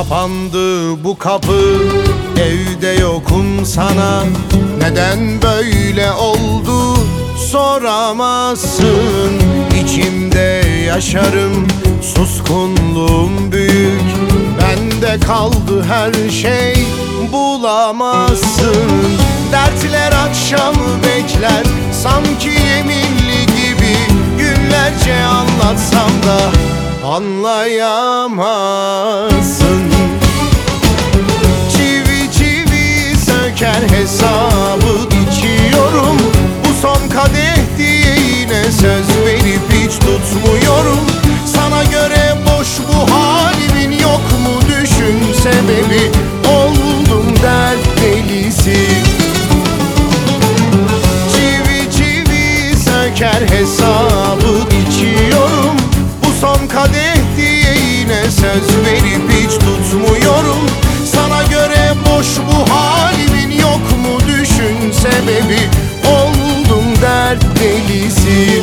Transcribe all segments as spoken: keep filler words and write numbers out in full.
Kapandı bu kapı, evde yokum sana. Neden böyle oldu soramazsın. İçimde yaşarım, suskunluğum büyük. Bende kaldı her şey, bulamazsın. Dertler akşamı bekler, sanki yeminli gibi. Günlerce anlatsam da anlayamazsın. Çivi çivi söker hesabı içiyorum. Bu son kadeh diye yine söz verip hiç tutmuyorum. Sana göre boş bu halimin, yok mu düşün sebebi. Oldum dert delisi. Çivi çivi söker hesabı içiyorum. Bu son kadeh diye yine söz verip hiç tutmuyorum. Sana göre boş bu halimin, yok mu düşün sebebi. Oldum dert delisi.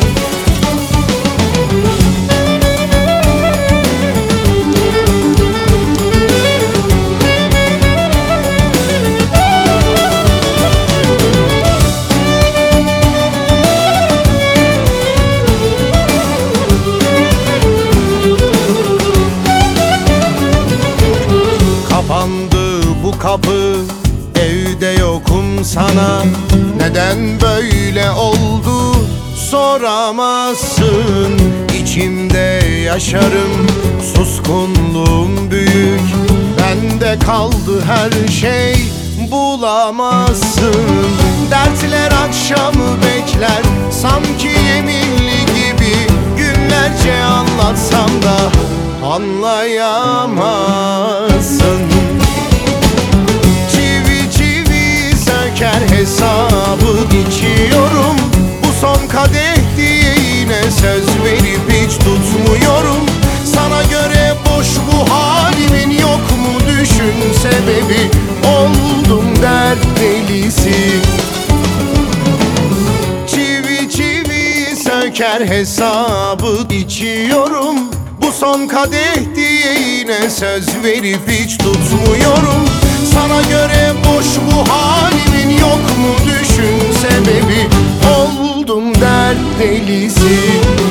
Kapandı bu kapı, evde yokum sana. Neden böyle oldu soramazsın. İçimde yaşarım, suskunluğum büyük. Bende kaldı her şey, bulamazsın. Dertler akşamı bekler, sanki yeminli gibi. Günlerce anlatsam da anlayamazsın. Çivi çivi söker hesabı içiyorum. Bu son kadeh diye yine söz verip hiç tutmuyorum. Sana göre boş bu halimin, yok mu düşün sebebi. Oldum dert delisi. Çivi çivi söker hesabı içiyorum. Bu son kadeh diye yine söz verip hiç tutmuyorum. Sana göre boş bu halimin, yok mu düşün sebebi. Oldum dert delisi.